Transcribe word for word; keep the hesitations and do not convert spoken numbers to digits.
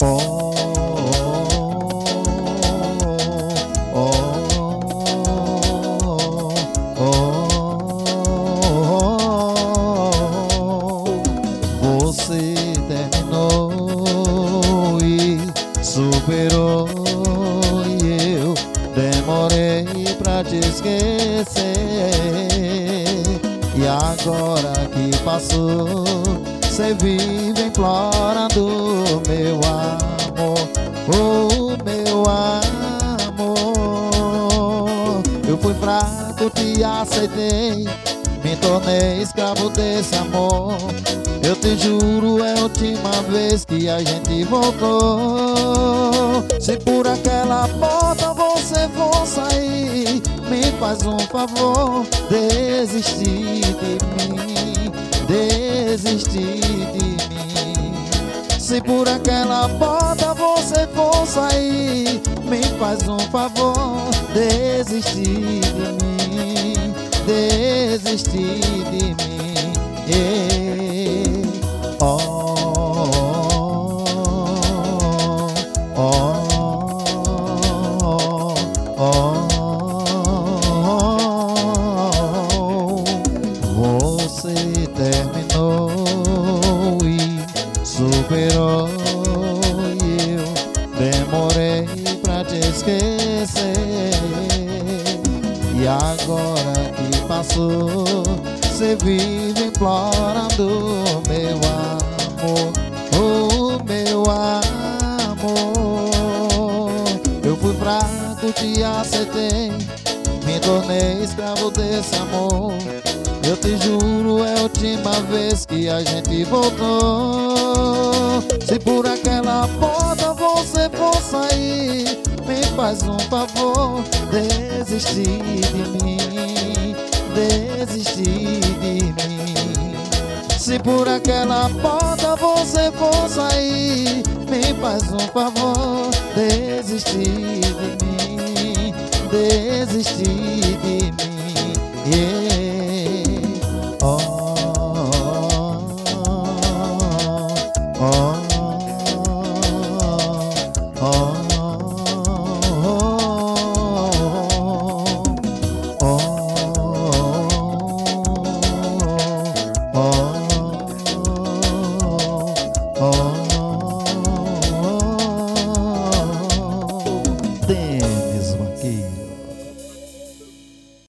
Oh, oh, oh, oh. Você terminou e superou, e eu demorei pra te esquecer. E agora que passou, cê vive implorando meu amor, oh meu amor. Eu fui fraco, te aceitei, me tornei escravo desse amor. Eu te juro, é a última vez que a gente voltou. Se por aquela porta você for sair, me faz um favor, desistir de mim, desistir de mim. Se por aquela porta você for sair, me faz um favor, desistir de mim, desistir de mim. Yeah. Oh, oh, oh, oh. Você terminou e superou, e eu demorei pra te esquecer. E agora que passou, cê vive implorando meu amor, oh meu amor. Eu fui fraco, te aceitei, me tornei escravo desse amor. Eu te juro, é a última vez que a gente voltou. Se por aquela porta você for sair, me faz um favor, desistir de mim, desistir de mim. Se por aquela porta você for sair, me faz um favor, desistir de mim, desistir de mim. Yeah.